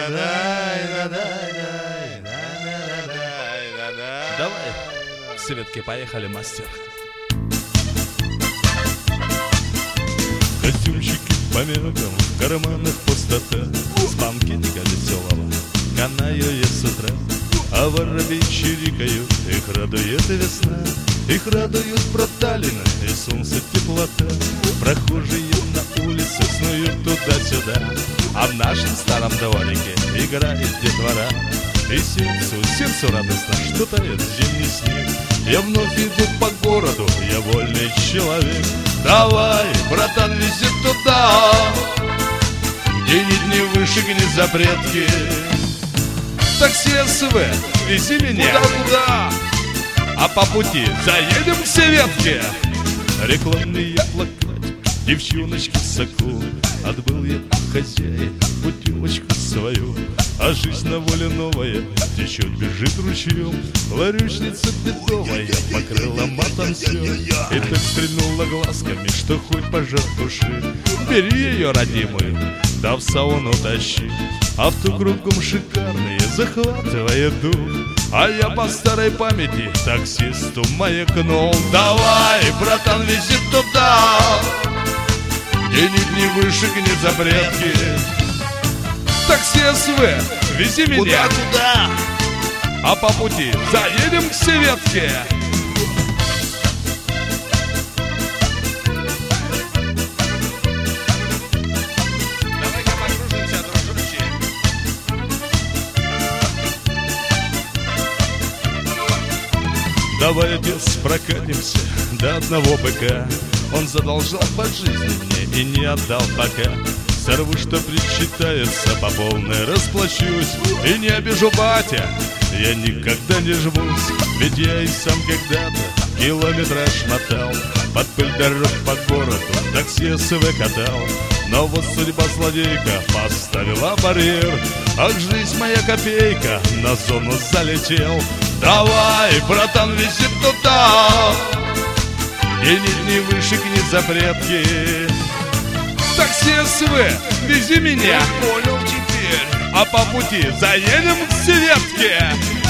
Давай, к Светке поехали, мастер. Костюмчики по меркам, в карманах пустота. С банкетика веселого канаю я с утра. А воробьи чирикают, их радует весна. Их радует проталина и солнце теплота. Прохожие на улице снуют туда-сюда, а в нашем старом дворике играет детвора. И сердцу радостно, что тает зимний снег. Я вновь иду по городу, я вольный человек. Давай, братан, вези туда, где ни дни выше, ни запретки. Такси СВ, вези меня. Куда? А по пути заедем к Светке. Рекламные плакаты, девчоночки в соку. Отбыл я от хозяина путевочку свою. А жизнь на воле новая течет, бежит ручьем. Ларючница бедовая покрыла матом все. И так стрельнула глазками, что хоть пожар души. Бери ее, родимую, да в сауну тащи. Авто кругом шикарные, захватывает дух. А я по старой памяти таксисту маякнул. Давай, братан, вези туда, где ни дни выше, ни запретки. Такси СВ, вези меня. Куда? А по пути заедем к Светке. Давай-ка покружимся, дружище. Давай, отец, прокатимся до одного быка. Он задолжал по жизни мне и не отдал пока. Сорву, что причитается, по полной расплачусь. И не обижу, батя, я никогда не жмусь. Ведь я и сам когда-то километраж мотал. Под пыль дорог по городу такси СВ катал. Но вот судьба злодейка поставила барьер. Ах, жизнь моя копейка, на зону залетел. Давай, братан, вези туда, где ни дни выше, ни запретки. Такси СВ, вези меня. Понял теперь. А по пути заедем к Светке.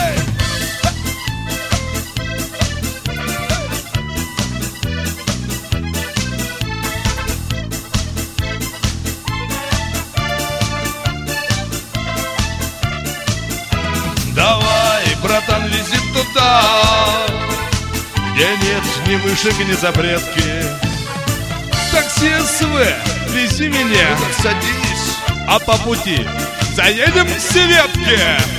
Давай, братан, вези туда, где нет ни вышек, ни запретки. Такси СВ, вези меня. Ну так садись. А по пути заедем к Светке.